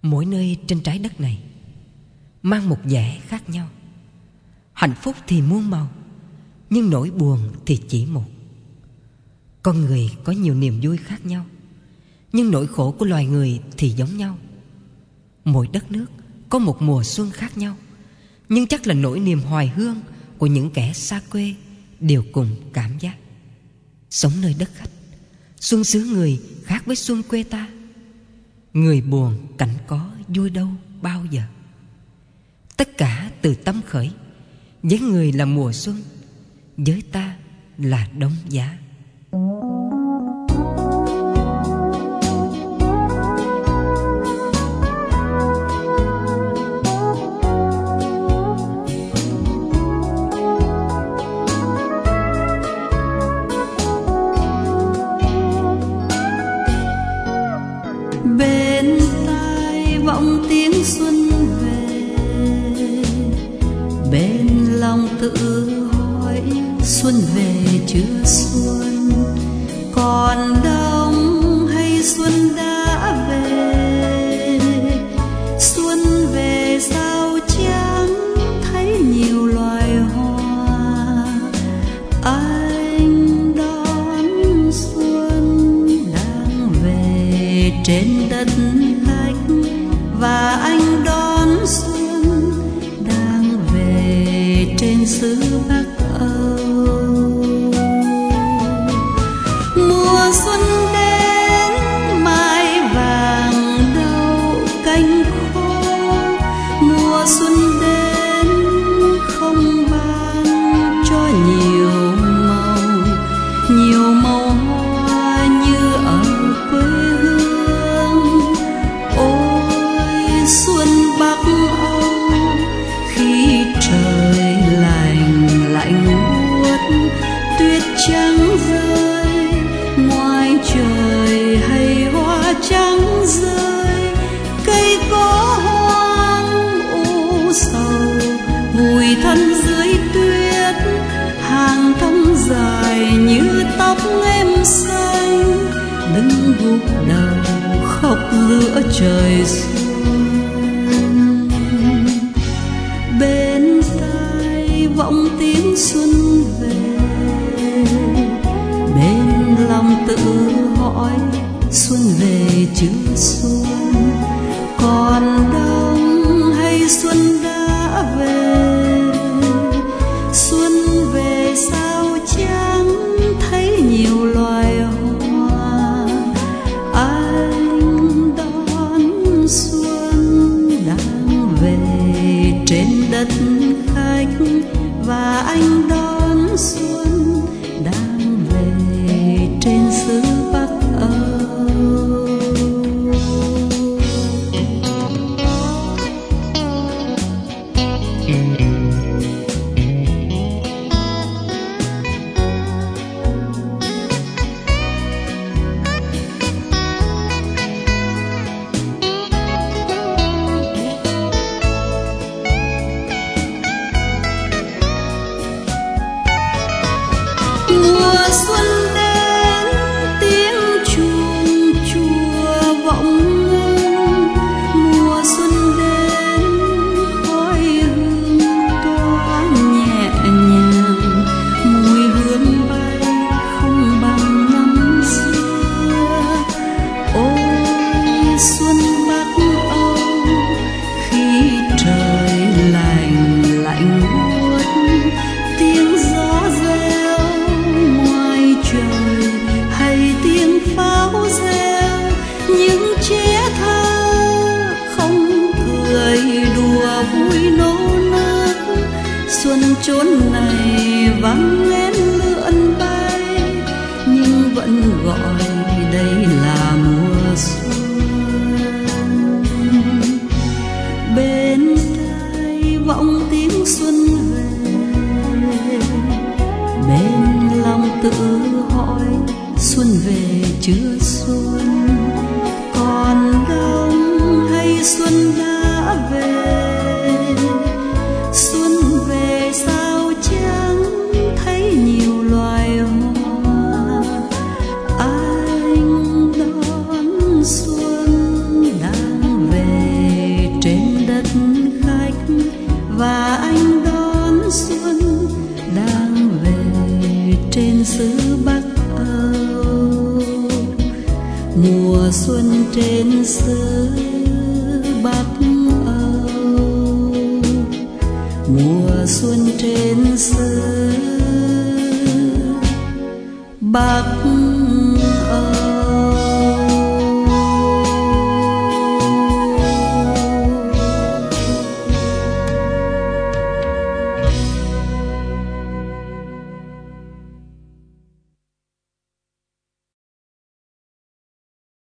Mỗi nơi trên trái đất này mang một vẻ khác nhau. Hạnh phúc thì muôn màu, nhưng nỗi buồn thì chỉ một. Con người có nhiều niềm vui khác nhau, nhưng nỗi khổ của loài người thì giống nhau. Mỗi đất nước có một mùa xuân khác nhau, nhưng chắc là nỗi niềm hoài hương của những kẻ xa quê đều cùng cảm giác. Sống nơi đất khách, xuân xứ người khác với xuân quê ta. Người buồn cảnh có vui đâu bao giờ. Tất cả từ tâm khởi, với người là mùa xuân, với ta là đông giá. Bên tai vọng tiếng xuân về, bên lòng tự hỏi xuân về chưa xuân, còn đông hay xuân đã về. Xuân về sao chẳng thấy nhiều loài hoa, anh đón xuân đang về trên đất khách, và anh đón xuân đang về trên xứ Bắc Âu. Mùa xuân đến mai vàng đậu cánh khô, mùa xuân đến không ban cho nhiều màu hoa như ở quê hương. Ôi xuân Bắc Âu, khi trời lạnh lạnh buốt, tuyết trắng rơi ngoài trời hay hoa trắng rơi. Cây có hoang u sầu vùi thân dưới tuyết, hàng thông dài như tóc em xanh, đứng gục đầu khóc giữa trời xuân. Bên tai vọng tiếng xuân về, bên lòng tự hỏi xuân về chưa xuân, còn đông hay xuân đã về. Xuân về sao chẳng thấy nhiều loài hoa, anh đón xuân đang về trên đất khách, và anh đón xuân đang về trên xứ Bắc Âu. Mùa xuân đến tiếng chuông chùa vọng ngân, mùa xuân đến khói hương tỏa nhẹ nhàng, mùi hương bay không bằng năm xưa. Ôi xuân Bắc Âu, khi trời lạnh lạnh buốt, tiếng gió reo ngoài trời hay tiếng pháo reo, những trẻ thơ không cười đùa vui nô nức. Xuân chốn này vắng én lượn bay, nhưng vẫn gọi đây là mùa xuân. Bên tai vọng tiếng xuân về, bên lòng tự hỏi xuân về chưa xuân, còn đông hay xuân đã về. Xuân về sao chẳng thấy nhiều loài hoa, anh đón xuân đang về xứ Bắc Âu, mùa xuân trên xứ Bắc Âu, mùa xuân trên xứ Bắc